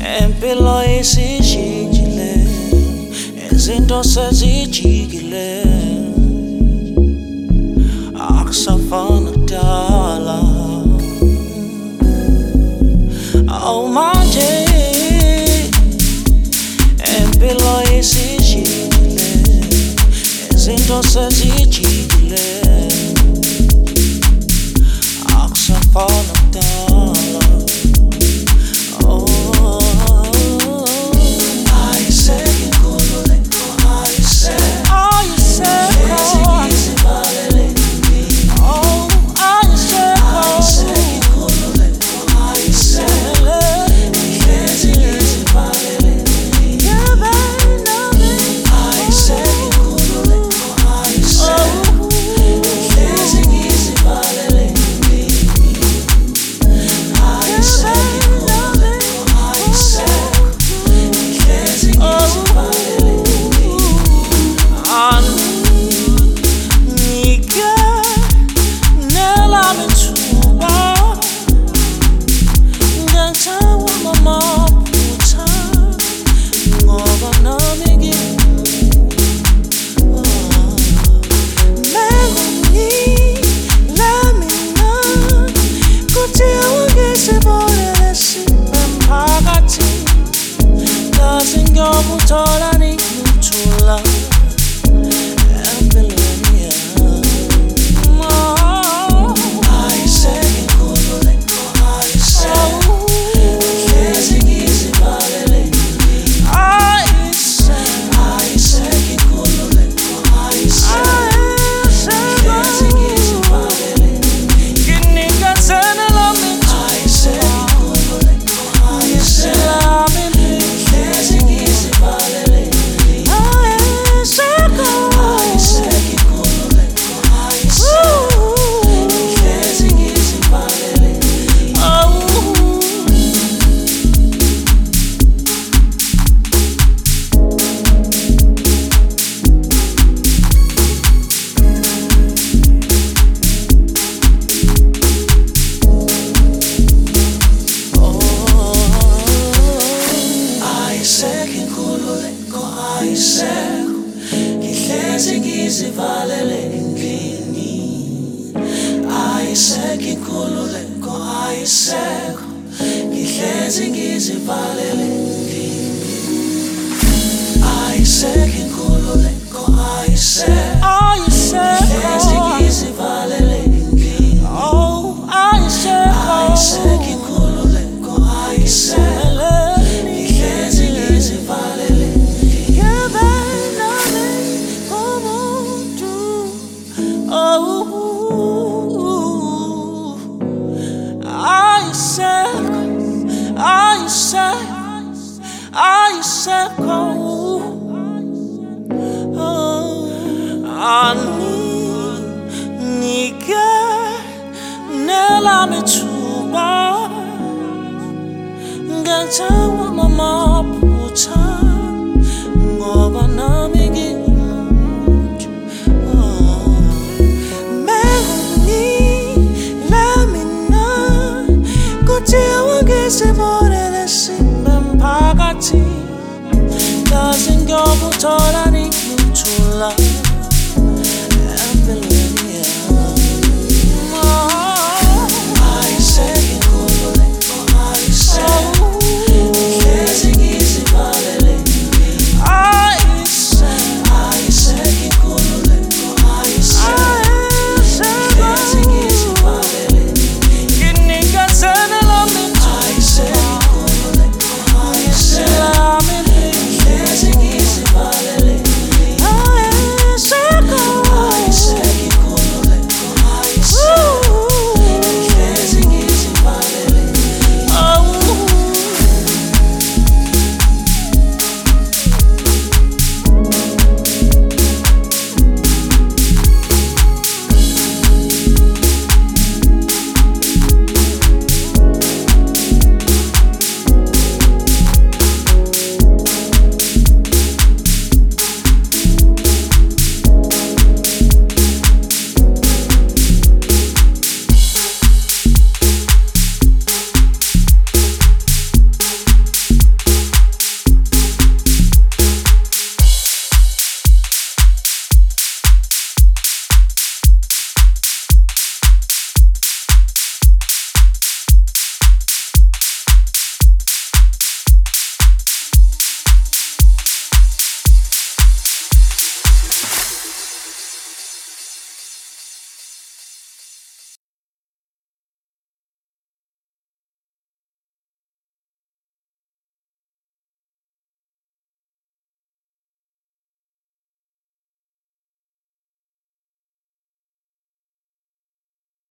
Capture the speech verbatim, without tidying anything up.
Empilo isishintshile, izinto sezijikile, akusafana kudala. Awu manje empilo isishintshile, izinto sezijikile, akusafana kudala. Tolani mutula Ambilonia I say kulule I say Kezi gizi balele I say I say kulule I say Kezi gizi balele Kinika tena la mitu I say kulule I say Kihlezi ngizivalele endlini ayisekho inkululeko ayisekho Kihlezi ngizivalele endlini ayisekho inkululeko ayisekho Kihlezi ngizivalele endlini oh ayisekho ayisekho inkululeko ayisekho Kihlezi ngizivalele I said, I said, I said, Nike, Nela Mituba, Gata Mama Puta, Ngobana Migi. Semore simbe mpakati Kazi ngobu tolani mutula